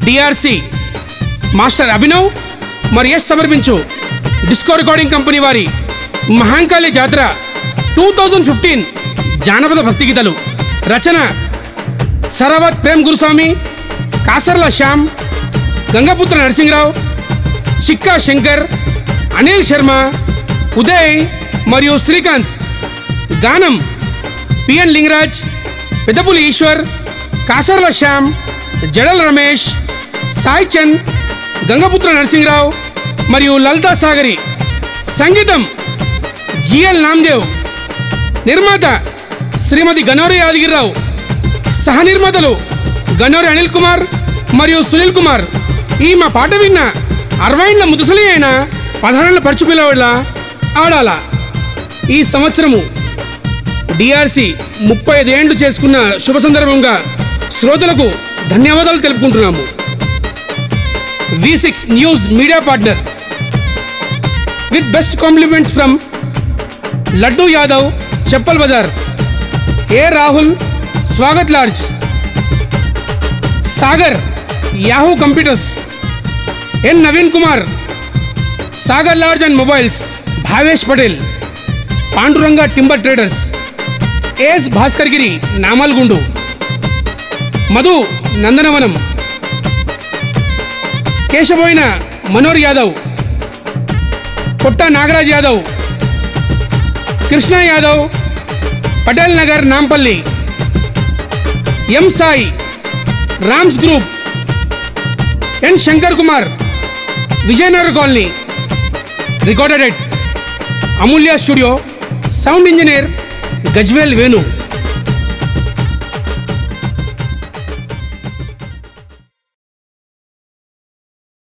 DRC master Abhinav మరి yes సమర్పించు disco recording company వారి మహాంకాళి జాతర 2015 జానపద భక్తి గీతాలు. రచన సరావత్ ప్రేమ్ గురుస్వామి, కాసర్ల శ్యామ్, గంగపుత్ర నరసింహరావు, చిక్కా శంకర్, అనిల్ శర్మ, ఉదయ్ మరియు శ్రీకాంత్. గానం పిఎన్ లింగరాజ్, పెద్దపులి ఈశ్వర్, కాసర్ల శ్యామ్, జడల్ రమేష్, సాయి చంద్, గంగపుత్ర నరసింహరావు మరియు లలితా సాగరి. సంగీతం జిఎల్ నామ్దేవ్. నిర్మాత శ్రీమతి గనోరి యాదగిరిరావు. సహ నిర్మాతలు గనోరి అనిల్ కుమార్ మరియు సునీల్ కుమార్. ఈ మా పాట విన్న 60 ఏళ్ల ముదుసలి అయిన 16 ఏళ్ల పరుచు పిల్లవాళ్ళ ఆడాల. ఈ సంవత్సరము డిఆర్సి 35 ఏండ్లు చేసుకున్న శుభ సందర్భంగా శ్రోతలకు ధన్యవాదాలు తెలుపుకుంటున్నాము. V6 news media partner with best compliments from Laddu Yadav, Chappal Bazaar, A Rahul, Swagat lodge, Sagar, Yahoo computers, N Naveen Kumar, Sagar lodge and mobiles, Bhavesh Patel, Panduranga timber traders, S Bhaskar Giri, Namalgundu, Madhu Nandanavanam, Keshaboina Manohar Yadav, Kotta Nagaraj Yadav, Krishna Yadav, Patel Nagar, Nampally, M Sai, Rams group, N Shankar Kumar, Vijayanagar colony. Recorded at Amulya studio. Sound engineer Gajwel Venu.